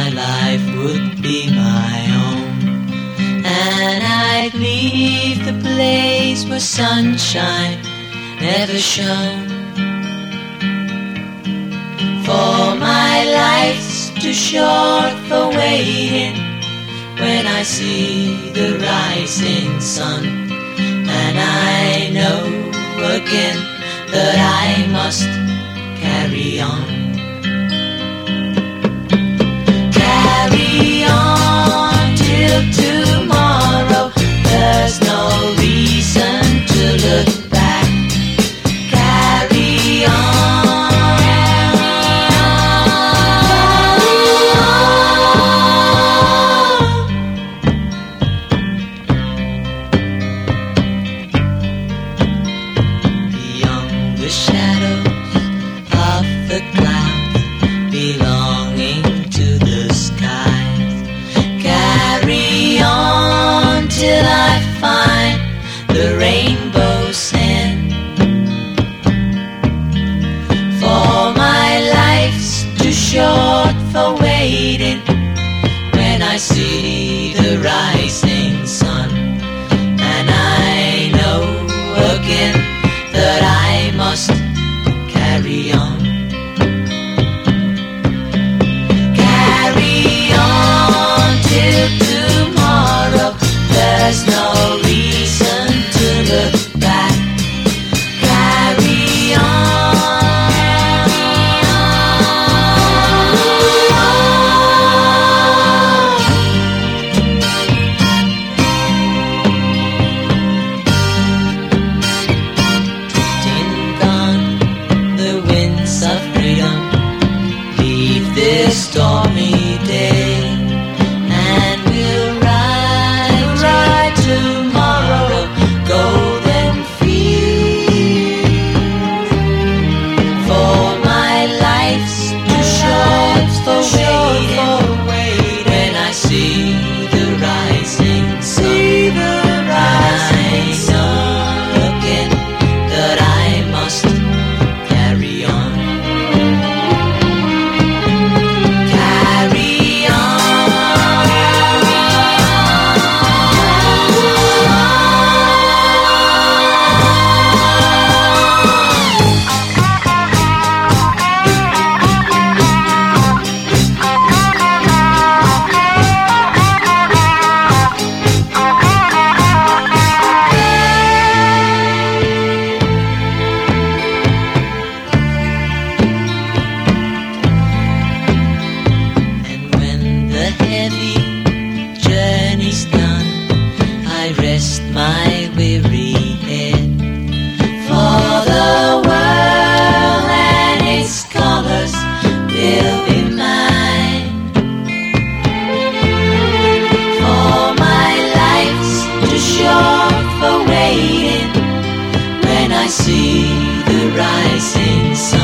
life would be my own, and I'd leave the place where sunshine never shone. For my life's too short for waiting when I see the rising sun, and I know again that I must carry on. Carry on till tomorrow. There's no reason to look back. Carry on. Beyond the shadows of the clouds, belonging to the skies. Carry on till I find the rainbow's end. For my life's too short for waiting when I see the rising sun, and I know again that I must carry on. Carry on till tomorrow. There's no reason to look back. Carry on. Tin gone the winds of freedom, leave this stormy day, and we'll ride tomorrow, golden fields. For my life's too short for waiting when I see the rising sun. And I know again that I must carry on. Carry And when the heavy journey's done, I rest my weary head. For the world and its colors will be mine. For my life's too short for waiting when I see the rising sun.